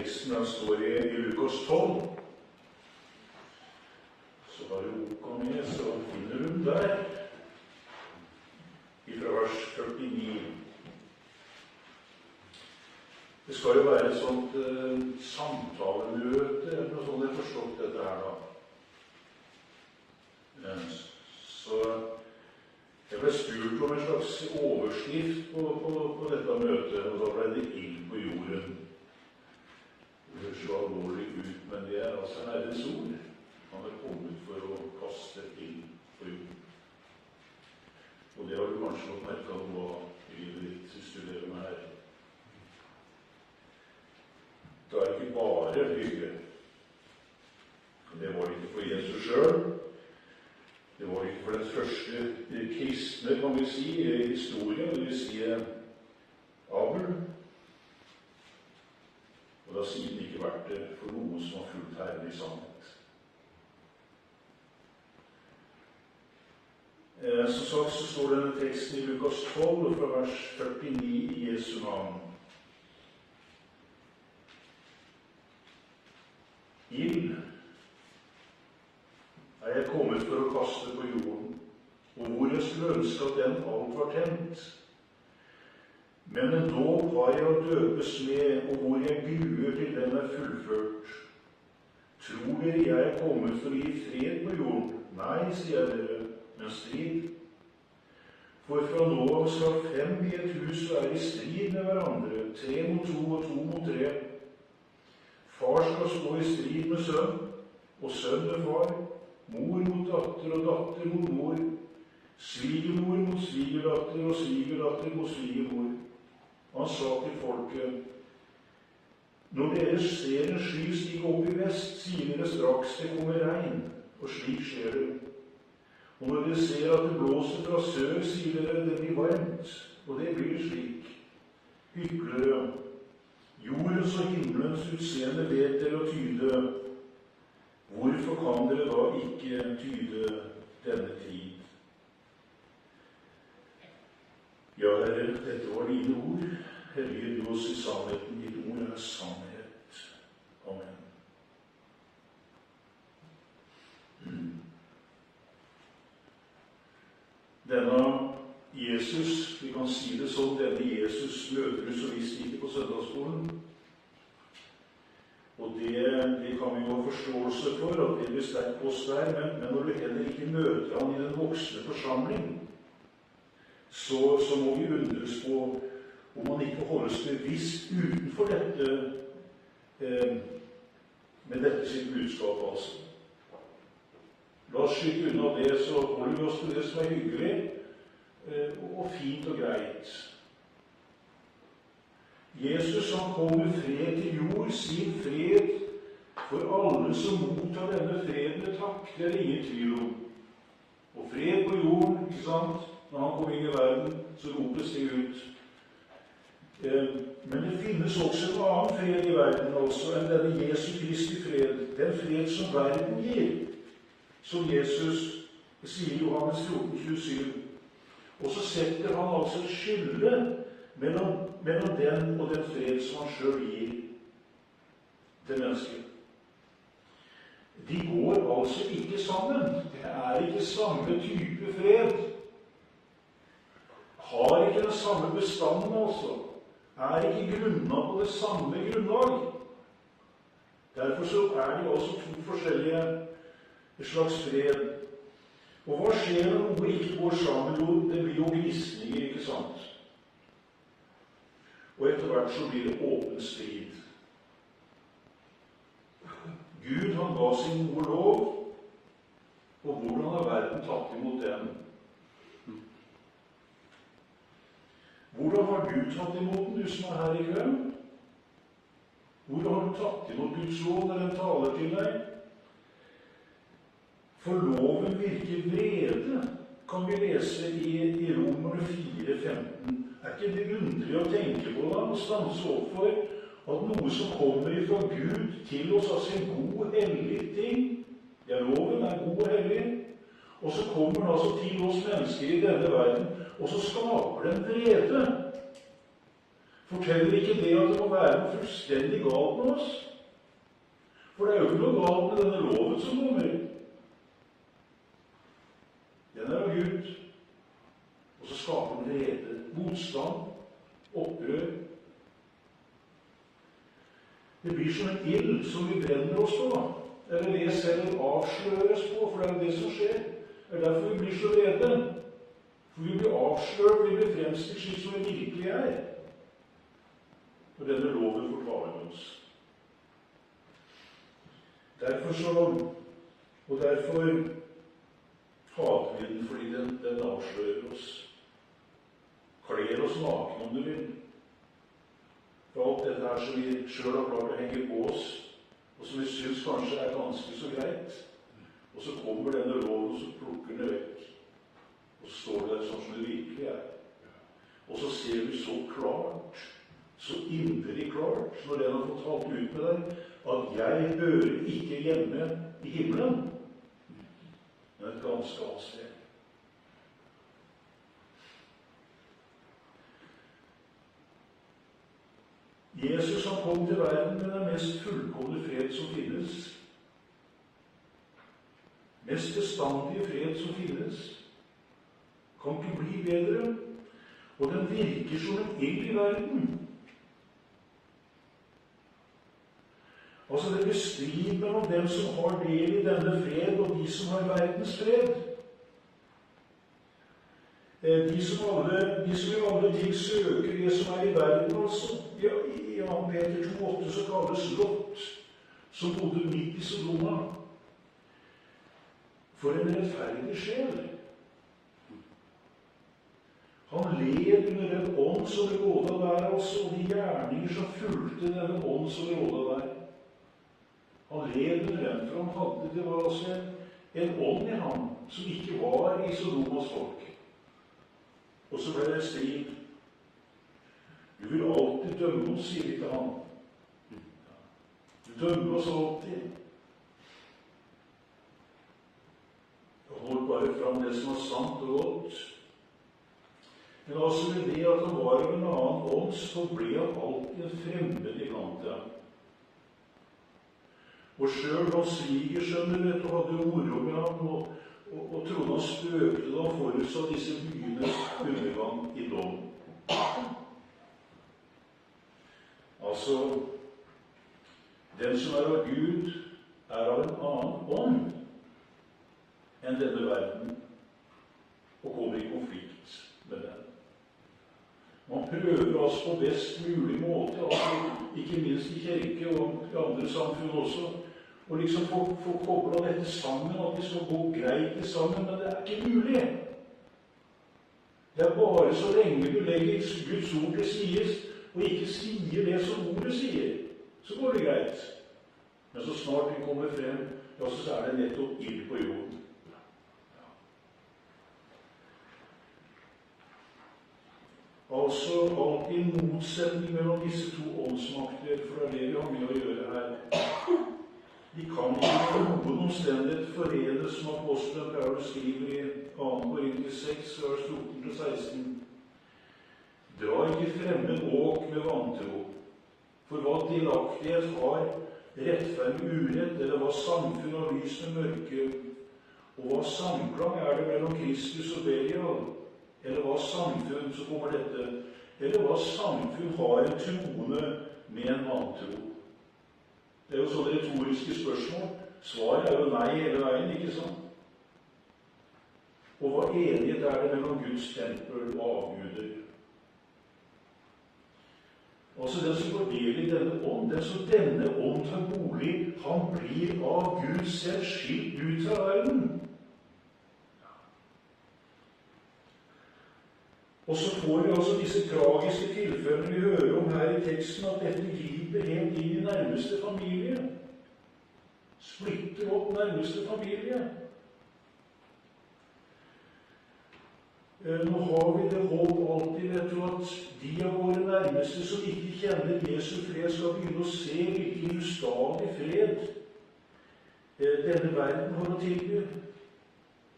teksten den står i Lukas 12. Så bare opp med, så finner du den der. Fra vers 49. Det skal jo være et sånt samtalemøte, eller noe sånt, jeg har forstått dette her da. Så jeg ble spurt om en slags overskrift på dette møtet, og da ble det ild på jorden. Det høres så alvorlig ut, men det er altså Herrens ord. Han er kommet for å kaste ild på jorden. Og det har du kanskje fått merket av hva i livet ditt hvis du lever med Herren. Det er ikke bare hygge. Det var det ikke for Jesus selv. Det var det ikke for den første kristne, kan vi si, i historien, det vil si Abel. Og det har siden ikke vært det for noen som har fulgt Herren i sannhet. Som sagt så står denne teksten i Lukas 12 fra vers 49 i Jesu navn. Ild er jeg kommet for å kaste på jorden, og hvor jeg skulle ønske at den alt var tent. Men en dåp har jeg å døpes med, og hvor jeg gruer til den er fullført. Tror dere jeg er kommet for å gi fred på jorden? Nei, sier jeg dere, men strid. For fra nå av skal 5 i et hus være i strid med hverandre, 3 mot 2 og 2 mot 3. Far skal stå i strid med sønn, og sønn med far, mor mot datter og datter mot mor, svigermor mot svigerdatter og svigerdatter mot svigermor. Han sa til folket: når dere ser en sky stige opp i vest, sier dere straks det kommer regn, og slik skjer det. Og når dere ser at det blåser fra sør, sier dere det blir varmt, og det blir slik. Hyklere, jordens og himmelens utseende vet dere å tyde. Hvorfor kan dere da ikke tyde denne tid? Ja, Herre, dette var dine ord. Hellige du oss i sannheten. Ditt ord er sannhet. Amen. Denne Jesus, vi kan si det som denne Jesus møter du så visst ikke på søndagsskolen. Og det kan vi jo ha forståelse for, at det blir sterkt på oss der, men når du heller ikke møter han i den voksne forsamling, så må vi undres på om han ikke holdes bevisst utenfor dette, med dette sitt budskap, altså. La oss skytte unna det, så holder vi oss til det som er hyggelig og fint og greit. Jesus han kom med fred til jord, sin fred for alle som mottar denne freden med takk. Det er ingen tvil om. Og fred på jorden, ikke sant? Når han kom inn i verden, så ropes det ut. Men det finnes også en annen fred i verden også enn denne Jesu Kristi fred. Den fred som verden gir. Som Jesus sier i Johannes 14,27. Og så setter han altså et skille mellom den og den fred som han selv gir til mennesket. De går altså ikke sammen. Det er ikke samme type fred. Har ikke den samme bestanden, altså. Er ikke grunnet på det samme grunnlag. Derfor så er de også to forskjellige slags fred. Og hva skjer når noe ikke går sammen? Jo, det blir jo gnisninger, ikke sant? Og etter hvert så blir det åpen strid. Gud, han ga sin gode lov, og hvordan har verden tatt imot den? Hvordan har du tatt imot den, du som er her i kveld? Hvordan har du tatt imot Guds lov når den taler til deg? For loven virker vrede, kan vi lese i Romerne 4,15. Er ikke det underlig å tenke på da, og stanse opp for at noe som kommer fra Gud til oss, altså en god, hellig ting, ja, loven er god og hellig, og så kommer den altså til oss mennesker i denne verden, og så skaper den vrede. Forteller ikke det at det må være noe fullstendig galt med oss? For det er jo ikke noe galt med denne loven som kommer. Den er av Gud. Og så skaper den vrede, motstand, opprør. Det blir som en ild som vi brenner oss på, eller det selv avsløres på, for det er jo det som skjer. Det er derfor vi blir så redde. For vi blir avslørt, vi blir fremstilt slik som vi virkelig er. Og denne loven fortaler oss. Derfor hater vi den, fordi den avslører oss. Kler oss naken, om du vil. For alt dette her som vi selv har klart å henge på oss, og som vi synes kanskje er ganske så greit. Og så kommer denne loven, og så plukker den vekk. Og så står det der sånn som det virkelig er. Og så ser du så klart, så inderlig klart, når den har fått talt ut med deg, at jeg hører ikke hjemme i himmelen, men et ganske annet sted. Jesus han kom til verden med den mest fullkomne fred som finnes. Mest bestandige fred som finnes. Kan ikke bli bedre. Og den virker som en ild i verden. Altså det blir strid mellom dem som har del i denne fred, og de som har verdens fred. De som i alle ting søker det som er i verden, altså. I 2. Peter 2,8 så kalles Lot, som bodde midt i Sodoma. For en rettferdig sjel. Han led under en ånd som råda der, altså, og de gjerninger som fulgte denne ånd som råda der. Han led under den, for det var altså en ånd i ham som ikke var i Sodomas folk. Og så ble det strid. Du vil alltid dømme oss, sier de til ham. Du dømmer oss alltid. Og hold bare fram det som var sant og godt. Men altså med det at han var av en annen ånd, så ble han alltid en fremmed iblant dem. Og selv hans svigersønner hadde moro med ham, og trodde han spøkte da han forutsa disse byenes undergang i dom. Altså, den som er av Gud, er av en annen ånd enn denne verden, og kommer i konflikt med den. Man prøver altså på best mulig måte, altså, ikke minst i kirke og i andre samfunn også, og liksom få koblet dette sammen, at det skal gå greit sammen, men det er ikke mulig. Det er bare så lenge du legger Guds ord til sides, og ikke sier det som ordet sier, så går det greit. Men så snart vi kommer frem, ja, så er det nettopp ild på jorden. Altså alltid motsetning mellom disse to åndsmakter, for det er det vi har med å gjøre her. De kan ikke i noen omstendighet forenes, som apostelen Paulus skriver i 2. Korinter 6, vers 14-16. Dra ikke fremmed åk med vantro, for hva delaktighet har rettferd med urett, eller hva samfunn har lys med mørke, og hva samklang er det mellom Kristus og Belial, eller hva samfunn, så kommer dette, eller hva samfunn har en troende med en vantro. Det er jo sånne retoriske spørsmål. Svaret er jo nei hele veien, ikke sant? Og hva enighet er det mellom Guds tempel og avguder? Altså den som går del i denne ånd, den som denne ånd tar bolig, han blir av Gud selv skilt ut fra verden. Og så får vi altså disse tragiske tilfellene vi hører om her i teksten, at dette griper helt inn i nærmeste familie. Splitter opp nærmeste familie. Nå har vi det håp alltid, vet du, at de av våre nærmeste som ikke kjenner Jesu fred, skal begynne å se hvilken ustadig fred denne verden har å tilby.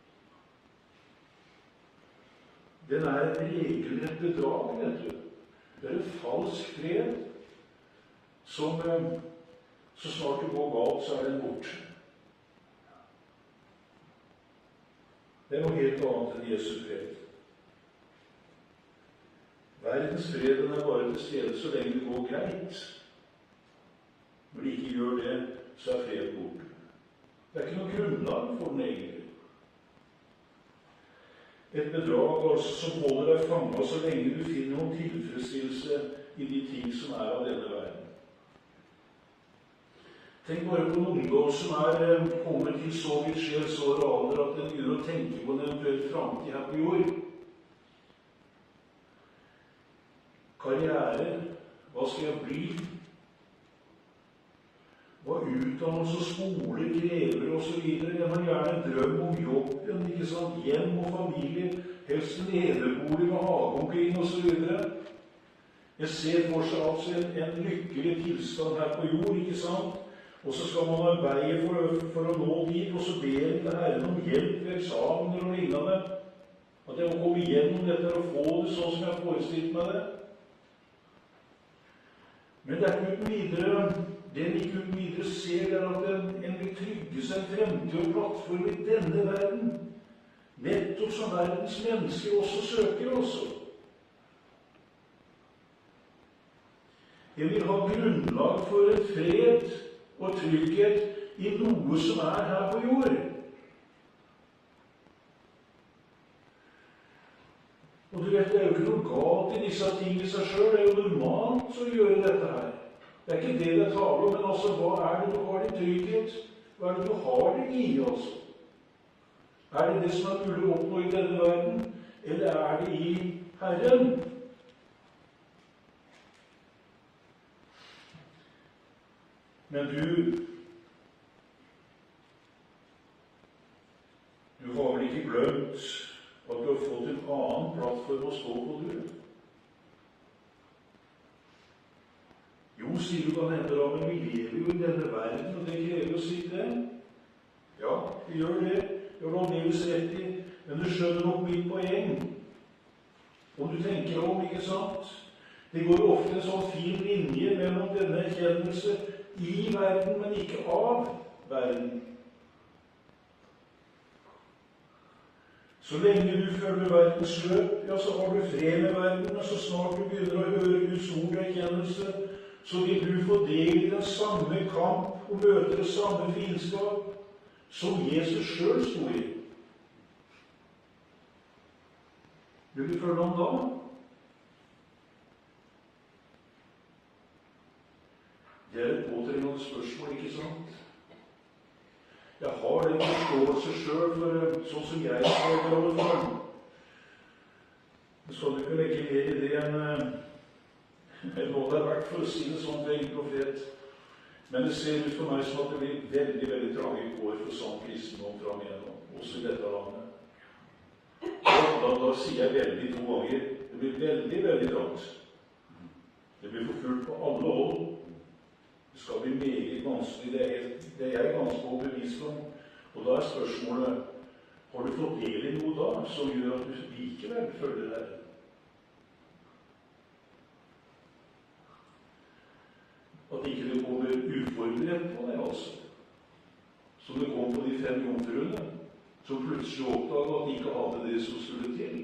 Den er et regelrett bedrag, vet du. Det er en falsk fred som så snart det går galt, så er den borte. Det er noe helt annet enn Jesu fred. Verdens fred er bare til stede så lenge det går greit. Når de ikke gjør det, så er fred borte. Det er ikke noe grunnlag for den egentlig. Et bedrag altså som holder deg fanget så lenge du finner noen tilfredsstillelse i de ting som er av denne verden. Tenk bare på en ungdom som er kommet til så vidt sjelsår og alder at den begynner å tenke på en eventuell framtid her på jord. Karriere, hva skal jeg bli? Hva utdannelse og skole krever og så videre. En har gjerne en drøm om jobben, ikke sant? Hjem og familie, helst en lederbolig med hage omkring og så videre. Jeg ser for seg altså en lykkelig tilstand her på jord, ikke sant? Og så skal man arbeide for å nå dit, og så ber jeg til Herren om hjelp ved eksamener og lignende. At jeg må komme igjennom dette og få det sånn som jeg har forestilt meg det. Men det er ikke uten videre, den ikke uten videre ser er at en vil trygge seg en fremtid og plattform i denne verden. Nettopp som verdens mennesker også søker også. En vil ha grunnlag for en fred og trygghet i noe som er her på jord. Og du vet, det er jo ikke noe galt i disse tingene i seg selv. Det er jo normalt å gjøre dette her. Det er ikke det det taler om, men altså, hva er det du har i trygghet? Hva er det du har det i, altså? Er det det som er mulig å oppnå i denne verden, eller er det i Herren? Men du har vel ikke glemt at du har fått en annen plattform å stå på, du? Jo, sier du kan hende da, men vi lever jo i denne verden, og det krever å si det. Ja, vi gjør det. Det har du aldeles rett i. Men du skjønner nok mitt poeng. Om du tenker om, ikke sant? Det går ofte en sånn fin linje mellom denne erkjennelse i verden, men ikke av verden. Så lenge du følger verdens løp, ja, så har du fred med verden, og så snart du begynner å høre Guds ord og erkjennelse, så vil du få del i den samme kamp og møte det samme fiendskap som Jesus selv sto i. Vil du følge ham da? Det er et påtrengende spørsmål, ikke sant? Jeg har den forståelse selv for sånn som jeg har det alle fall. Men skal du ikke legge mer i det enn hva det er verdt, for å si det sånn til en profet. Men det ser ut for meg som at det blir veldig, veldig trange kår for sånn kristendom fram igjennom, også i dette landet. Da sier jeg veldig 2 ganger. Det blir veldig, veldig trangt. Det blir forfulgt på alle hold. Det skal bli meget vanskelig, det er jeg ganske overbevist om. Og da er spørsmålet, har du fått del i noe da, som gjør at du likevel følger Herren? At ikke det kommer uforberedt på deg, altså. Som det kom på de 5 jomfruene, som plutselig oppdaget at de ikke hadde det som skulle til.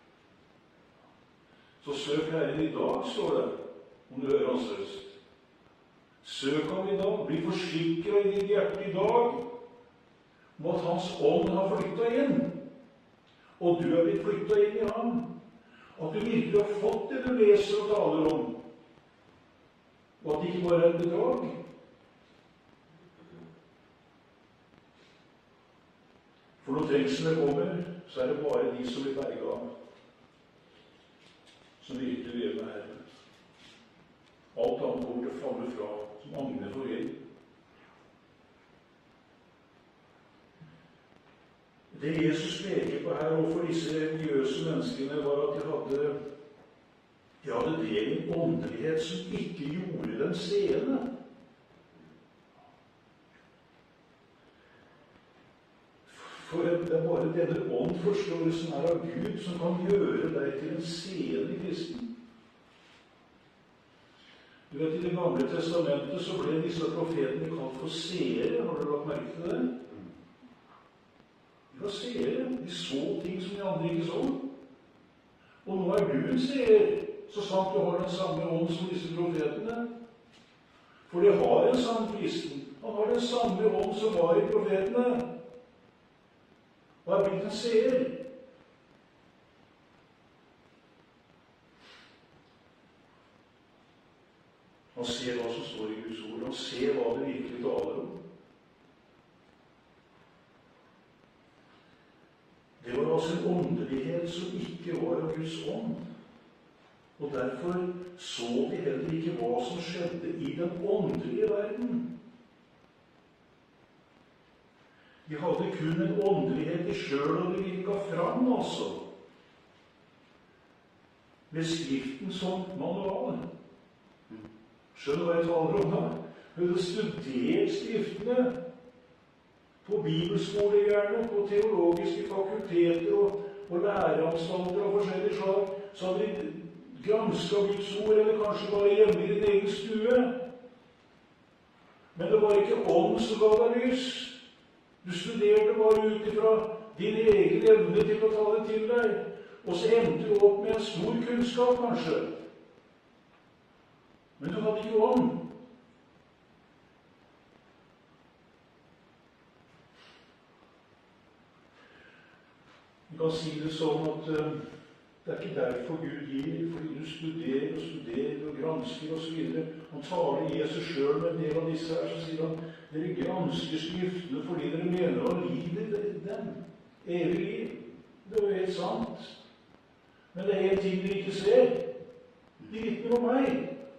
Så søk Herren i dag, står det, om du hører hans røst. Søk ham i dag, bli forsikret i ditt hjerte i dag om at hans ånd har flyttet inn, og du er blitt flyttet inn i ham. At du virkelig har fått det du leser og taler om, og at det ikke bare er et bedrag. For når trengslene kommer, så er det bare de som blir berget av, som virkelig lever med Herren. Alt annet kommer til å falle fra, som agner for ild. Det Jesus peker på her overfor disse religiøse menneskene, var at de hadde del i en åndelighet som ikke gjorde dem seende. For det er bare denne åndforståelsen er av Gud som kan gjøre deg til en seende kristen. Du vet, i Det gamle testamentet så ble disse profetene kalt for seere. Har du lagt merke til det? De var seere. De så ting som de andre ikke så. Og nå er du en seer, så sant du har den samme ånd som disse profetene. For de har en sann kristen. Han har den samme ånd som var i profetene. Og er blitt en seer. Han ser hva som står i Guds ord. Han ser hva det virkelig taler om. Det var altså en åndelighet som ikke var av Guds ånd. Og derfor så de heller ikke hva som skjedde i den åndelige verden. De hadde kun en åndelighet i sjøl, og det virka fram, altså. Med Skriften som manual. Skjønner du hva jeg taler om da? Hun hadde studert Skriftene på bibelskole, gjerne, på teologiske fakulteter og læreanstalter og forskjellige slag. Så hadde de gransket Guds ord, eller kanskje bare hjemme i din egen stue. Men det var ikke ånd som ga deg lys. Du studerte bare ut ifra din egen evne til å ta det til deg. Og så endte du opp med en stor kunnskap, kanskje. Men du hadde ikke ånd. Vi kan si det sånn at det er ikke derfor Gud gir, fordi du studerer og gransker osv. Han taler Jesus sjøl med en del av disse her, så sier han dere gransker Skriftene fordi dere mener å ha liv i dem. Evig liv. Det er jo helt sant. Men det er en ting dere ikke ser. De vitner om meg.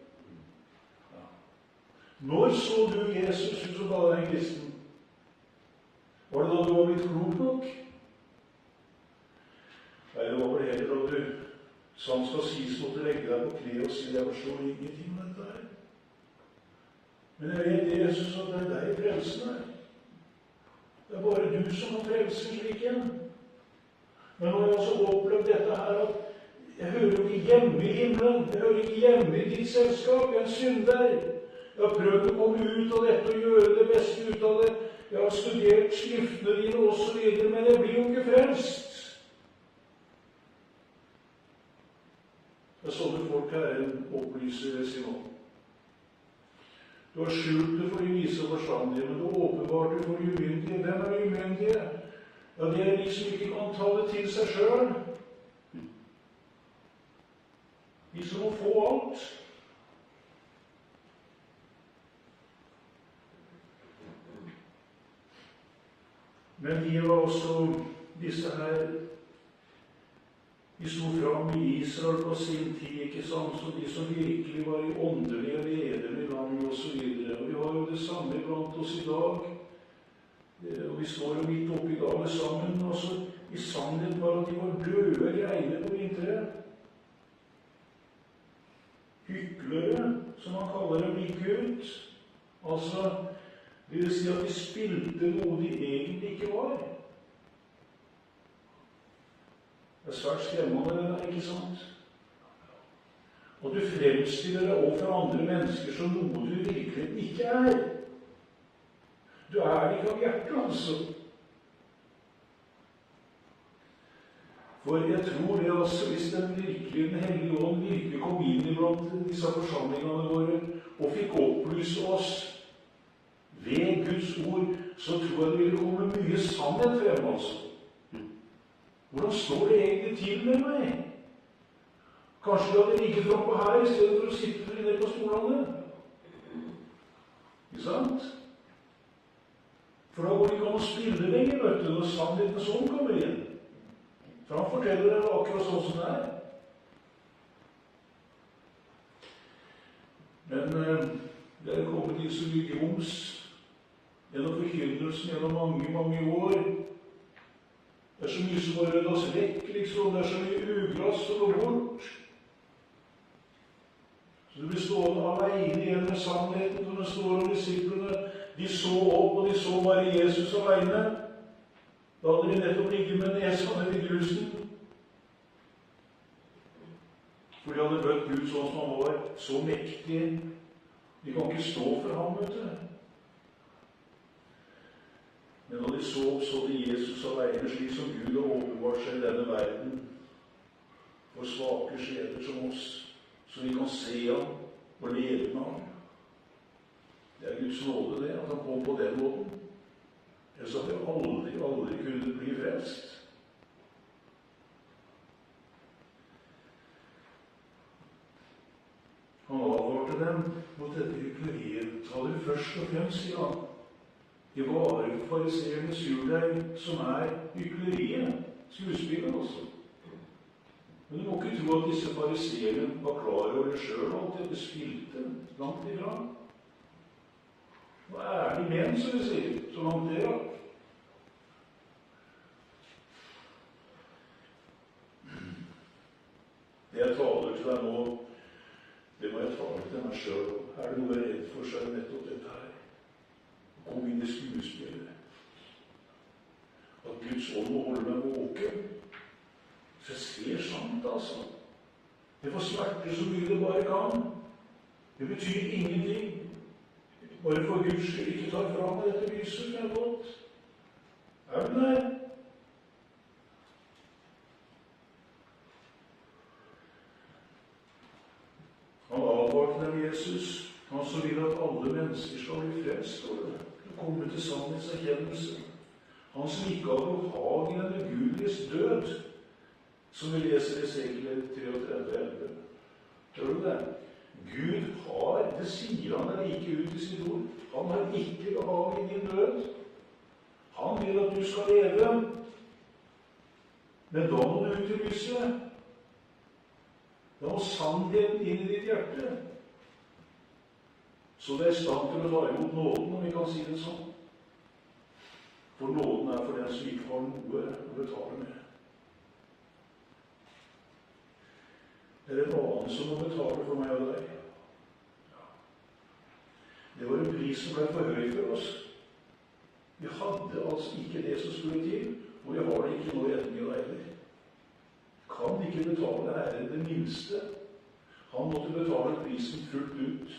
Når så du Jesus, du som kaller deg en kristen? Var det da du var blitt klok nok? Nei, det var vel heller da du, sånn skal sies, måtte legge deg på kne og si jeg forstår ingenting med dette her. Men jeg vet, Jesus, at det er deg frelsen er. Det er bare du som har frelsen slik igjen. Men nå har jeg også opplevd dette her at jeg hører jo ikke hjemme i himmelen. Jeg hører ikke hjemme i ditt selskap. Jeg er en synder. Jeg har prøvd å komme ut av dette og gjøre det beste ut av det. Jeg har studert Skriftene dine og så videre, men jeg blir jo ikke frelst. Det er sånne folk Herren opplyser ved sin ånd. Du har skjult det for de vise og forstandige, men du åpenbart det for de umyndige. Hvem er umyndige? Ja, det er de som ikke kan ta det til seg sjøl. De som må få alt. Men de var også disse her. De sto fram i Israel på sin tid, ikke sant, som de som virkelig var i åndelige ledere i landet og så videre. Og vi har jo det samme blant oss i dag. Og vi står jo midt oppe i det alle sammen. Altså, i sannhet var at de var døde greiner på vinteren. Hyklere, som man kaller dem, gikk ut. Altså, det vil si at de spilte noe de egentlig ikke var. Det er svært skremmende, det der, ikke sant? Og du fremstiller deg overfor andre mennesker som noe du virkelig ikke er. Du er det ikke av hjertet, altså. For jeg tror det også, hvis den hellige ånd virkelig kom inn iblant disse forsamlingene våre og fikk opplyse oss ved Guds ord, så tror jeg det ville komme mye sannhet frem, altså. Hvordan står det egentlig til med meg? Kanskje du hadde ligget frampå her i stedet for å sitte nede på stolene? Ikke sant? For da går det ikke an å spille lenger, vet du, når sannheten sånn kommer inn. For han forteller deg akkurat sånn som det er. Men det er kommet inn så mye grums gjennom forkynnelsen gjennom mange, mange år. Det er så mye som må ryddes vekk, liksom. Det er så mye uglass som går bort. Så du blir stående alene igjen med sannheten, som det står om disiplene. De så opp, og de så bare Jesus alene. Da hadde de nettopp ligget med nesa ned i grusen. For de hadde møtt Gud sånn som han var, så mektig De kan ikke stå for ham, vet du. Men når de så de Jesus alene, slik som Gud har åpenbart seg i denne verden, for svake sjeler som oss, så vi kan se ham og leve med ham. Det er Guds nåde, det, at han kom på den måten. Ellers hadde vi aldri kunnet bli frelst. Han advarte dem mot dette hykleriet. Ta dere først og fremst, sier han, i vare for fariseernes surdeig, som er hykleriet, skuespillet også. Men du må ikke tro at disse fariseerne var klar over det selv, alt dette spilte langt ifra. Hva er de menn, som vi sier, så langt det rakk? Det jeg taler til deg nå, det må jeg tale til meg selv. Er det noe jeg er redd for, så er det nettopp dette her. Kom inn i skuespillet. At Guds ånd må holde meg våken. Så jeg ser sant, altså. Jeg får smerte så mye det bare kan. Det betyr ingenting. Bare for Guds skyld ikke tar fra meg dette lyset som jeg har fått. Er den her? Han advarte dem, Jesus, han som vil at alle mennesker skal bli frelst og komme til sannhetserkjennelse. Han som ikke har behag i den ugudeliges død, som vi leser i Esekiel 33:11. Hører du det? Gud har, det sier han like ut i sitt ord, han har ikke behag i din død. Han vil at du skal leve, men da må du ut i lyset. Da må sannheten inn i ditt hjerte. Så det er stand til å ta imot nåden, om vi kan si det sånn. For nåden er for den som ikke har noe å betale med. Det er en annen som må betale for meg og deg. Det var en pris som ble for høy for oss. Vi hadde altså ikke det som skulle til, og vi har det ikke nå i ettermiddag heller. Kan ikke betale Herren det minste. Han måtte betale prisen fullt ut.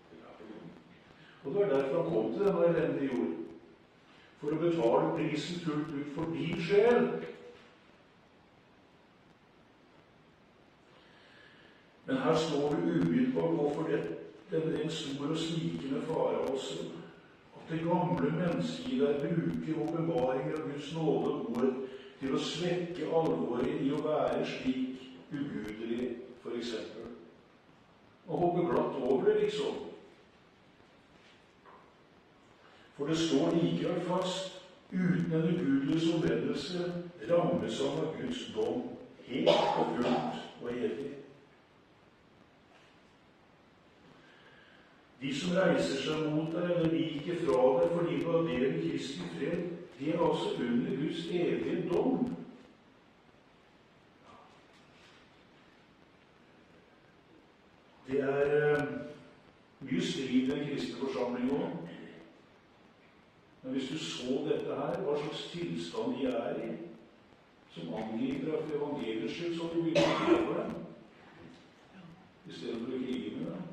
Og det var derfor han kom til denne elendige jord. For å betale prisen fullt ut for din sjel. Men her står det umiddelbart overfor en stor og snikende fare også. At det gamle mennesket i deg bruker åpenbaringen av Guds nåde og ord til å svekke alvoret i å være slik ugudelig, for eksempel. Og hoppe glatt over det, liksom. For det står likevel fast, uten en ugudelig omvendelse rammes han av Guds dom, helt og fullt og evig. De som reiser seg mot deg eller viker fra deg fordi du har del i Kristi fred, de er altså under Guds evige dom. Det er mye strid i den kristne forsamling nå. Men hvis du så dette her, hva slags tilstand de er i, som angriper deg for evangeliets skyld, så vil du begynne å gjøre for dem, i stedet for å krige med dem.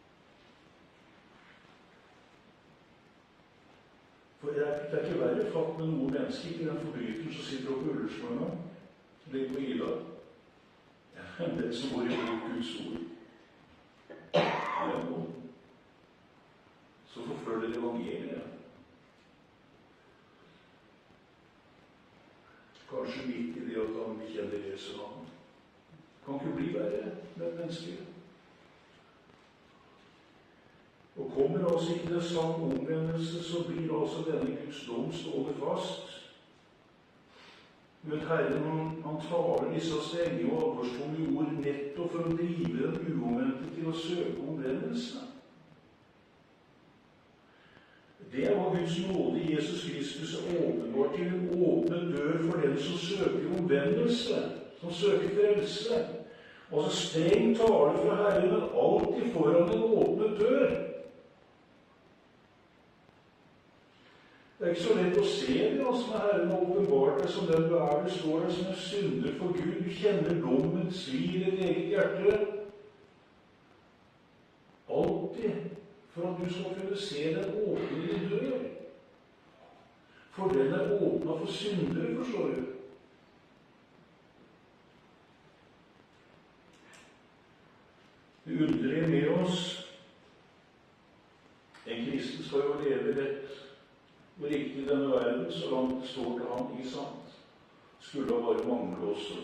For det er ikke verre fatt med noen mennesker, ikke den forbryteren som sitter oppe i Ullersmøna, som ligger på Ila, enn den som går imot Guds ord. Så forfølger evangeliet. Kanskje midt i det at han kjenner Jesu navn. Kan ikke bli verre med mennesker. Og kommer altså ikke det samme omvendelse, så blir altså denne Guds dom stående fast. Men Herren, han taler disse strenge og alvorstunge ord nettopp for å drive den uomvendte til å søke omvendelse. Det er hva Guds nåde i Jesus Kristus er åpenbart til en åpne dør for den som søker omvendelse, som søker frelse. Altså streng tale fra Herren, men alltid foran en åpne dør. Det er ikke så lett å se det, altså, når Herren har åpenbart deg som den du er. Du står der som en synder for Gud. Du kjenner dommen svir i ditt eget hjerte. Alltid for at du skal kunne se den åpne din dør. For den åpnet for syndere, forstår du. Det underlige med oss, en kristen skal jo leve rett og riktig i denne verden, så langt det står til ham i sant. Skulle han bare mangle også.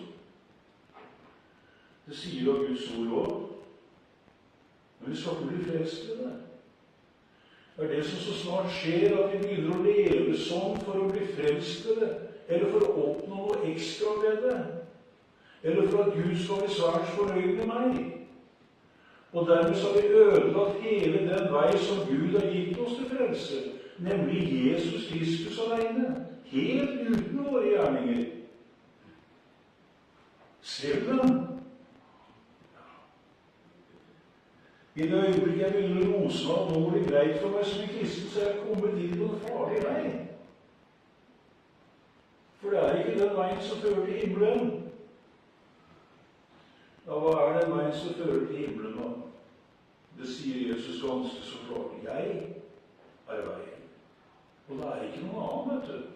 Det sier jo Guds ord også. Men vi skal ikke bli frelst ved det. Det er det som så snart skjer, at vi begynner å leve sånn for å bli frelst ved det, eller for å oppnå noe ekstra ved det, eller for at Gud skal bli svært fornøyd med meg. Og dermed så har vi ødelagt hele den vei som Gud har gitt oss til frelse, nemlig Jesus Kristus alene, helt uten våre gjerninger. Ser du den? I det øyeblikket jeg begynner å rose meg, og nå går det greit for meg som en kristen, så er jeg kommet inn på en farlig vei. For det er ikke den veien som fører til himmelen. Ja, hva er den veien som fører til himmelen da? Det sier Jesus ganske så klart. Jeg er veien. Og det er ikke noen annen, vet du.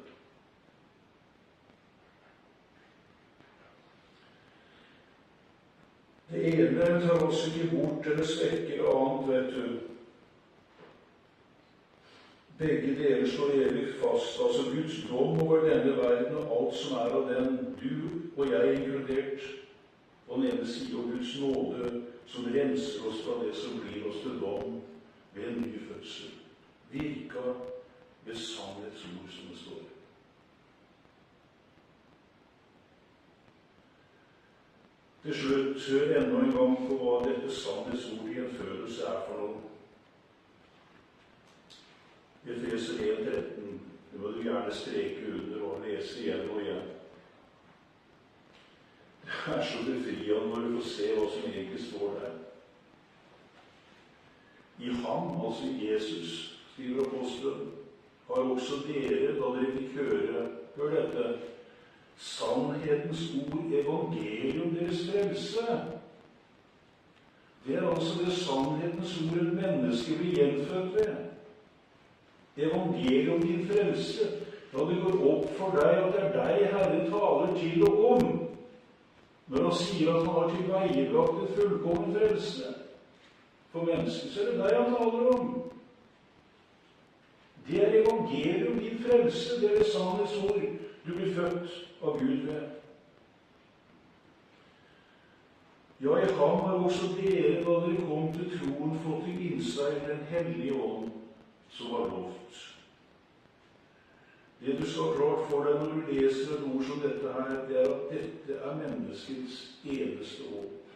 Det ene tar oss ikke bort eller svekker annet, vet du. Begge deler står evig fast, altså Guds dom over denne verden og alt som er av den, du og jeg inkludert. Og den ene side av Guds nåde som renser oss fra det som blir oss til dom ved en ny fødsel. Virka ved sannhetsord, som det står. Til slutt, hør enda en gang på hva dette sannhetsord i en følelse er for noe. Efeser 1,13, det må du gjerne streke under og lese igjen og igjen. Det er så befriende når du får se hva som egentlig står der. I ham, altså i Jesus, skriver apostelen, har også dere, da dere fikk hør dette, sannhetens ord, evangelium deres frelse. Det er altså det sannhetens ord et menneske blir gjenfødt ved. Evangelium din frelse. Da det går opp for deg at det er deg Herre taler til og om. Når han sier at han har tilveiebrakt en fullkommen frelse. For mennesket så er det deg han taler om. Det er evangelium din frelse. Det er sannhets ord. Du blir født av Gud ved. Ja, i ham har også dere, da dere kom til troen, fått til innseg den hellige ånd som var lovt. Det du skal klart for deg når du leser et ord som dette her, det er at dette er menneskets eneste håp.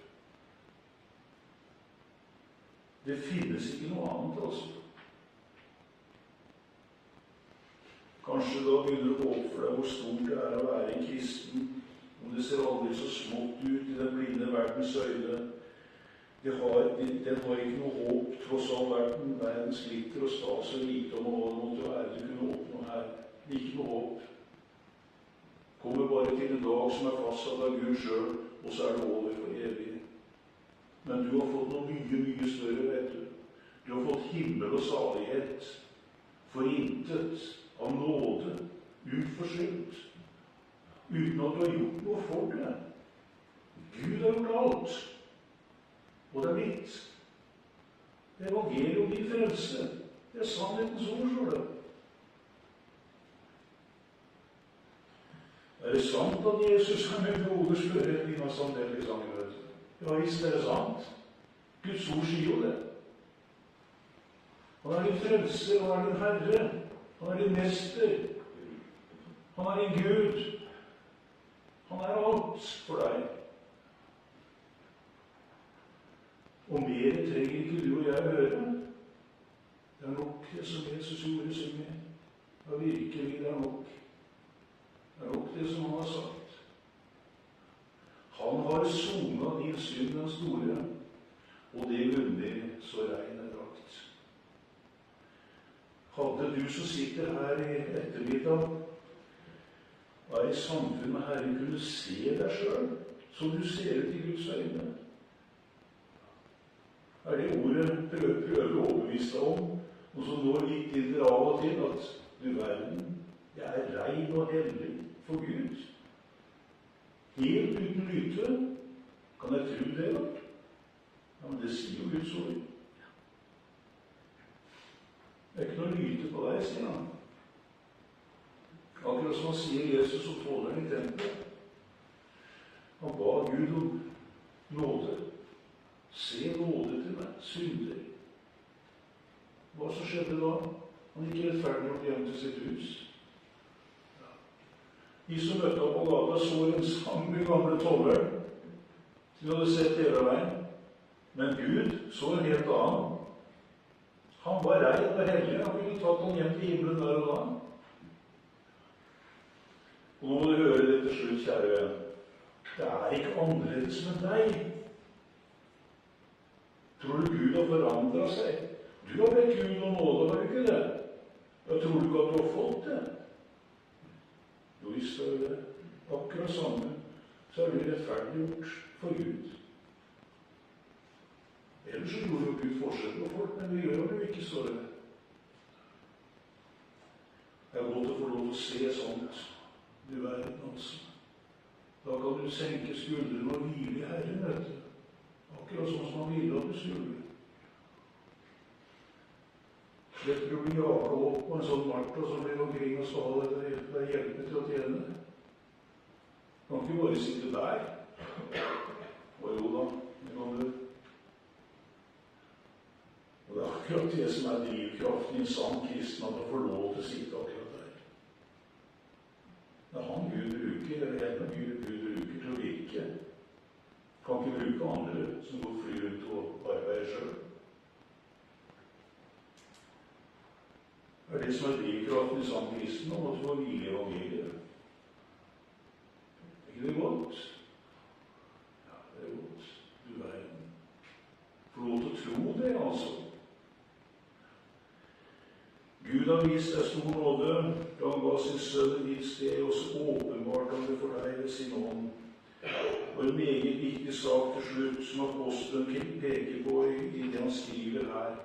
Det finnes ikke noe annet, altså. Kanskje da begynner du å gå opp for deg hvor stort det er å være en kristen, om det ser aldri så smått ut i den blinde verdens øyne. Den har ikke noe håp, tross all verdens glitter og stas og rikdom og hva det måtte være du kunne oppnå her. Ikke noe håp. Kommer bare til en dag som er fastsatt av Gud selv, og så er det over for evig. Men du har fått noe mye, mye større, vet du. Du har fått himmel og salighet, for intet, av nåde, uforskyldt, uten at du har gjort noe for det. Gud har gjort alt, og det er mitt. Det er evangelium din frelse. Det er sannhetens ord, står det. Er det sant at Jesus er med broders fører i noe sånt der i sangen, vet du? Ja, visst er det sant. Guds ord sier jo det. Han er din frelse, han er din Herre. Han er din mester. Han er din Gud. Han er alt for deg. Og mer trenger ikke du og jeg høre. Det er nok det som Jesus gjorde synger. Ja, virkelig, det er nok. Det er nok det som han har sagt. Han har sonet din synd den store, og det vunnet så rein er drakt. Hadde du som sitter her i ettermiddag, er i samfunn med Herren, kunne se deg selv som du ser ut i Guds øyne? er det ordet prøver å overbevise deg om, og som når litt inn til av og til, at du verden, jeg er rein og hellig for Gud. Helt uten lyte. Kan jeg tro det, da? Ja, men det sier jo Guds ord. Det er ikke noe lyte på deg, sier han. Akkurat som han sier Jesus og tåleren i tempelet. Han ba Gud om nåde. Se nåde til meg, synder. Hva så skjedde da? Han gikk rettferdig opp hjem til sitt hus. Ja. De som møtte opp på gata, så en sang gamle tolleren. De hadde sett hele veien. Men Gud så en helt annen. Han var rein og hellig. Han ville tatt ham hjem til himmelen der og da. Og nå må du høre det til slutt, kjære venn. Det er ikke annerledes med deg. Tror du Gud har forandret seg? Du har bedt Gud om nåde, har du ikke det? Jeg tror du ikke at du har fått det? Jo, visst er det akkurat samme. Så er du rettferdiggjort for Gud. Ellers så gjorde jo Gud forskjell på folk, men vi gjør det jo ikke, står det. Det er godt å få lov til å se sånt, du verden altså. Da kan du senke skuldrene og hvile i Herren, vet du. Akkurat sånn som han ville at du skulle. Slipper du å bli jaget opp på en sånn Martha som blir omkring og skal ha deg hjelpe til å tjene. Du kan ikke bare sitte der. Og jo da, det kan du. Og det er akkurat det som er drivkraften i en sann kristen, at du får lov til å sitte akkurat der. Det er han Gud bruker, eller henne Gud bruker til å virke. Kan ikke bruke andre som går fly rundt og arbeider selv. Det er det som er drivkraften i sann kristen, om at du får hvile i evangeliet. Er ikke det godt? Ja, det er godt. Du verden. Få lov til å tro det, altså. Gud har vist deg stor nåde, da han ga sin sønn i ditt sted, og så åpenbart han det for deg ved sin ånd. Og en meget viktig sak til slutt, som apostelen peker på i det han skriver her.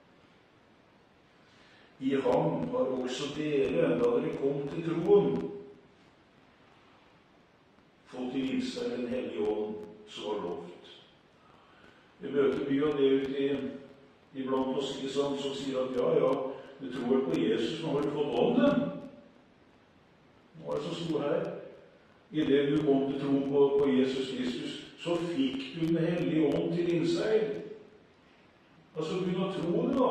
I ham har også dere, da dere kom til troen, fått i seg den hellige ånd som var lovt. Vi møter mye av det ute iblant oss, ikke sant, som sier at ja, du tror på Jesus, nå har du fått ånden. Nå er det så stor her. I det du kom til tro på Jesus Kristus, så fikk du den hellige ånd til innseg. Altså, begynn å tro det da.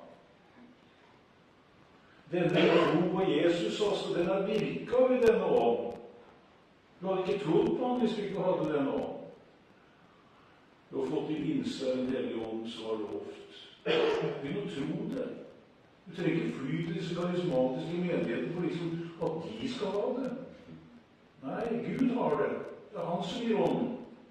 Denne tro på Jesus, altså, den er virka ved denne ånd. Du hadde ikke trodd på han hvis du ikke hadde denne ånd. Du har fått til innseg den hellige ånd som var lovt. Begynn å tro det. Du trenger ikke fly til disse karismatiske menigheter for liksom at de skal ha det. Nei, Gud har det. Det er han som gir ånden.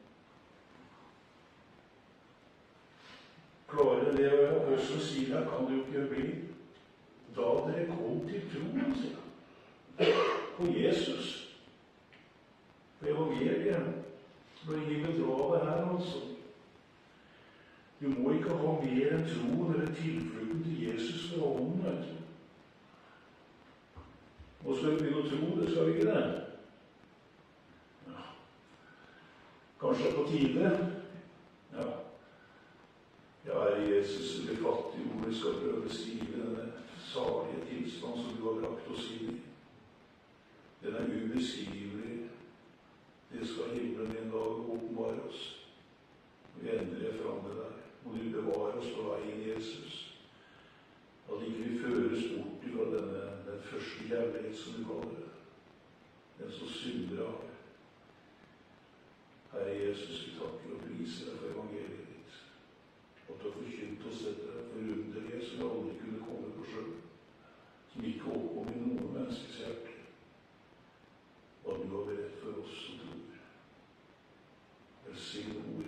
Klarere det apostelen sier her kan det jo ikke bli. Da dere kom til troen, sier han. På Jesus. På evangeliet. Det blir ingen bedra det her, altså. Du må ikke ha mer enn troen eller tilflukten til Jesus fra ånden, vet du. Nå skal vi begynne å tro det, skal vi ikke det? Ja. Kanskje på tide? Ja. Ja, Herre Jesus, det fattige ordet skal prøve å beskrive denne salige tilstand som du har brakt oss inn i. Den er ubeskrivelig. Det skal himmelen en dag åpenbare oss. Vi endrer fram det der. Må du bevare oss på veien, Jesus. At ikke vi føres bort fra den første kjærlighet som du kaller det. Den som synder av. Herre Jesus, vi takker og priser deg for evangeliet ditt. At du har forkynt oss dette forunderlige som vi aldri kunne komme på selv. Som ikke oppkom i noe menneskes hjerte. Og at du har beredt for oss som tror. Velsign ordet.